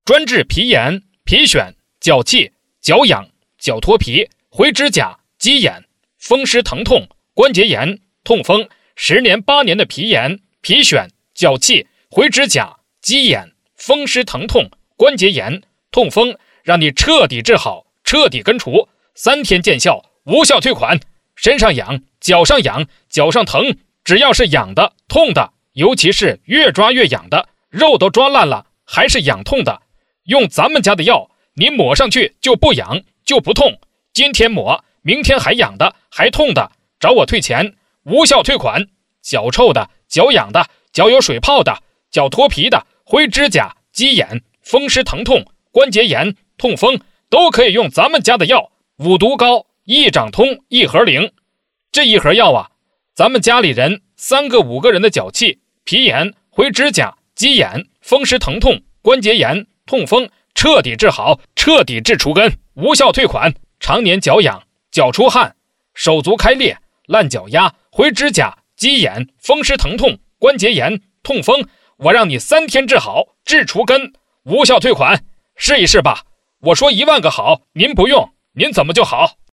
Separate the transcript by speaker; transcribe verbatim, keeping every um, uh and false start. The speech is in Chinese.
Speaker 1: 专治皮炎、皮癣、脚气、脚痒、脚脱皮、灰指甲、鸡眼、风湿疼痛、关节炎、痛风，十年八年的皮炎、皮癣、脚气、灰指甲、鸡眼、风湿疼痛、关节炎、痛风，让你彻底治好，彻底根除，三天见效，无效退款。身上痒，脚上痒，脚上疼，只要是痒的、痛的，尤其是越抓越痒的，肉都抓烂了还是痒痛的，用咱们家的药，你抹上去就不痒就不痛，今天抹明天还痒的还痛的，找我退钱，无效退款。脚臭的、脚痒的、脚有水泡的、脚脱皮的、灰指甲、鸡眼、风湿疼痛、关节炎、痛风，都可以用咱们家的药，五毒膏、益掌通一盒灵。这一盒药啊，咱们家里人三个五个人的脚气、皮炎、灰指甲、鸡眼、风湿疼痛、关节炎、痛风，彻底治好，彻底治除根，无效退款。常年脚痒、脚出汗、手足开裂、烂脚丫、灰指甲、鸡眼、风湿疼痛、关节炎、痛风，我让你三天治好，治除根，无效退款。试一试吧，我说一万个好，您不用，您怎么就好？